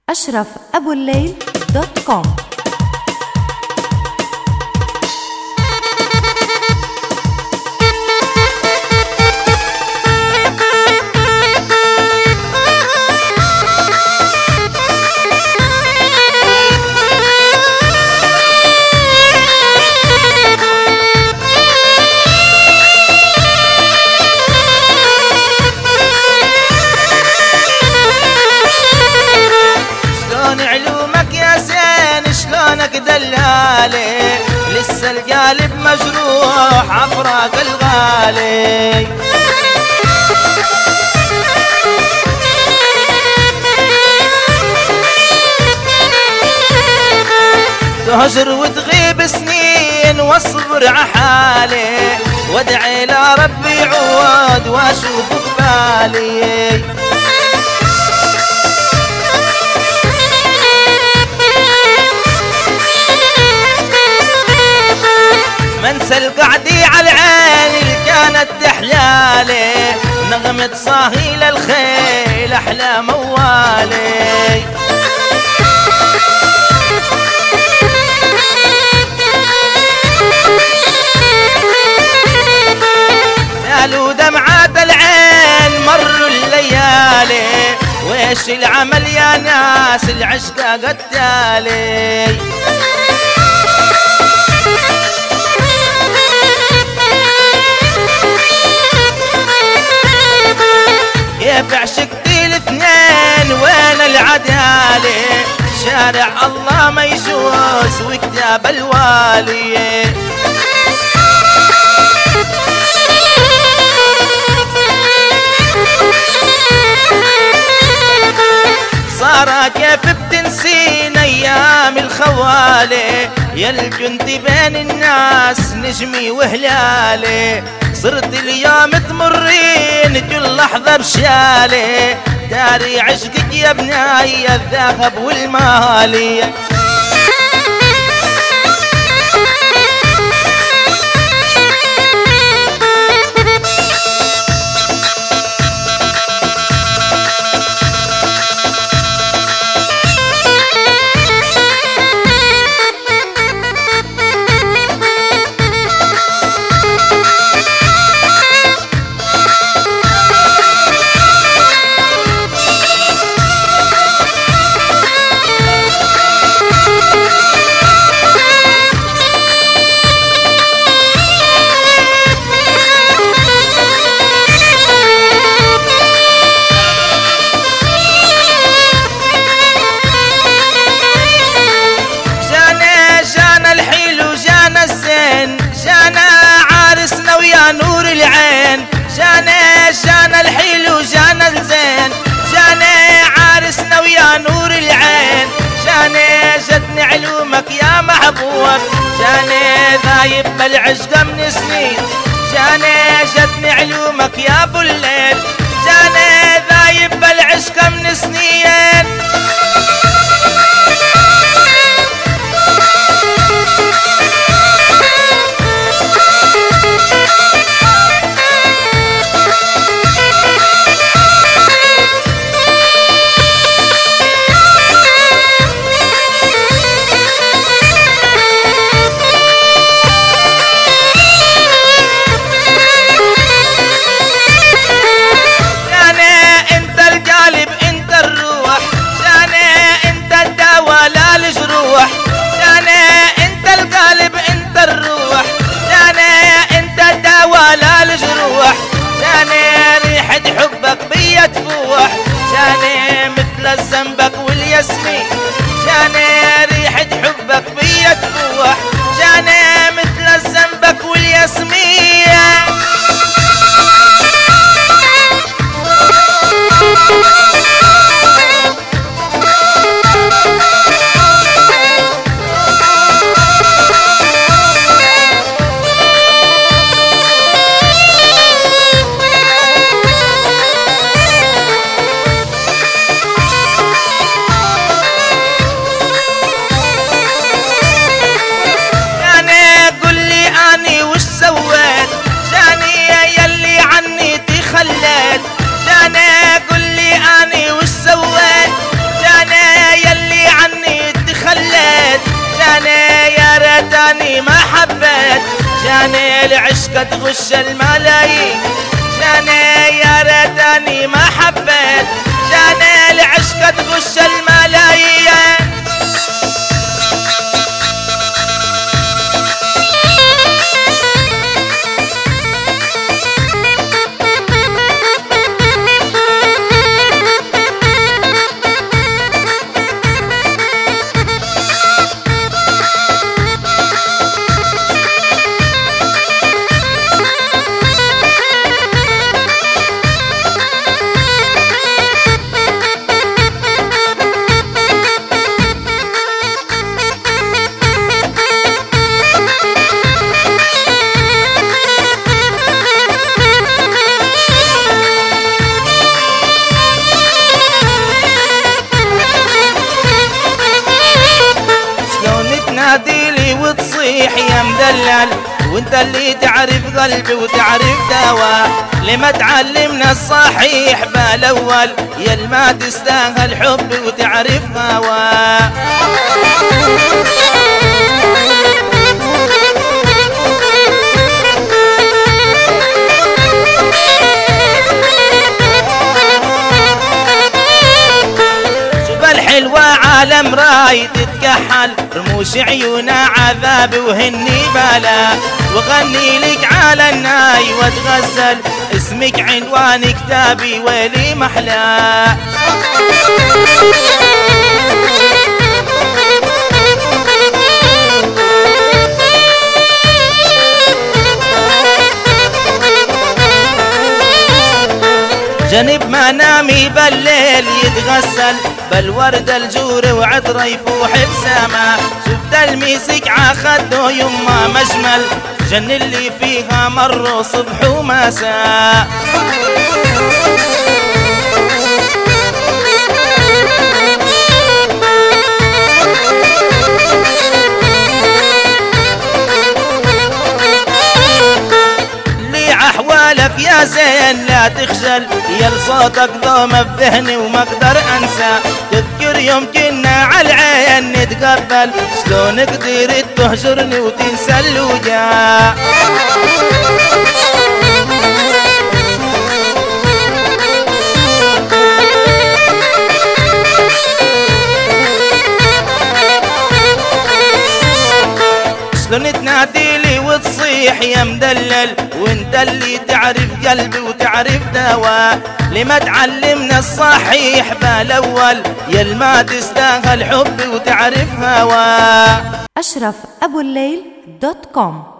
ashrafabulleil.com. دلالي لسه القالب مجروح عفراق الغالي، تهجر وتغيب سنين واصبر عحالي، وادعي لربي يعود واشوف قبالي. منسى القعدي على العين اللي كانت تحلالي، نغمة صاهيل الخيل احلى موالي. سالوا دمعات العين مروا الليالي، ويش العمل يا ناس العشق قتالي. كيف عشقتي الاثنين وين العدالة، شارع الله ما يجوز وكتاب الوالي. صار كيف بتنسين ايام الخوالي، يل كنت بين الناس نجمي وهلالي. صرت اليوم تمرين كل لحظة بشالي، داري عشقك يا بناي الذهب والمالي. نور العين جانا الحلو جانا الزين، جانا عارسنا ويا نور العين، جانا جتني علومك يا محبوب، جانا ذايب بالعشق من سنين، جانا جتني علومك يا ابو الليل، جانا ذايب بالعشق من سنين. جاني مثل الزنبق والياسمين، جاني ريحة حبك بيا تفوح، جاني مثل الزنبق والياسمين. جاني يا ريتني ما حبيت، جاني العشق تغش الملايين، جاني يا ريتني ما حبيت، جاني العشق تغش الملايين. تناديلي وتصيح يا مدلل، وانت اللي تعرف قلبي وتعرف دوا، لما تعلمنا الصحيح بالاول، يا الما تستاهل حبي وتعرف هوا. الحلوة عالم راي تتكحل، رموش عيونا عذاب وهني بلا، وغني لك على الناي واتغزل، اسمك عنوان كتابي ويلي محلى. جنب منامي بالليل يتغسل، بالورد الجور وعطره يفوح بسما، شفت الميسك عخده يما مجمل، جن اللي فيها مر صبح ومساء. أحوالك يا زين لا تخجل، يا لصوتك ضوم بذهني وما اقدر انسى، تذكر يوم كنا على العين نتقبل، شلون قدرت تهجرني وتنسى الوجع. شلون تناديلي وتصيح يا مدلل، وانت اللي تعرف قلبي وتعرف دوا، لما تعلمنا الصحيح بالاول، يا الما تستاهل حبي وتعرف هوا. أشرف أبو الليل.com